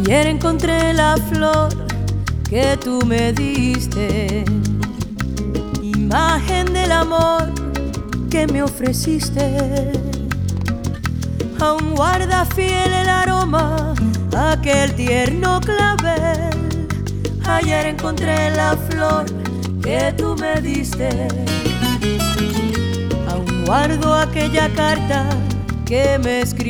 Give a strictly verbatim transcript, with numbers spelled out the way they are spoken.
Ayer encontré la flor que tú me diste, imagen del amor que me ofreciste. Aún guarda fiel el aroma aquel tierno clavel. Ayer encontré la flor que tú me diste. Aún guardo aquella carta que me escribiste.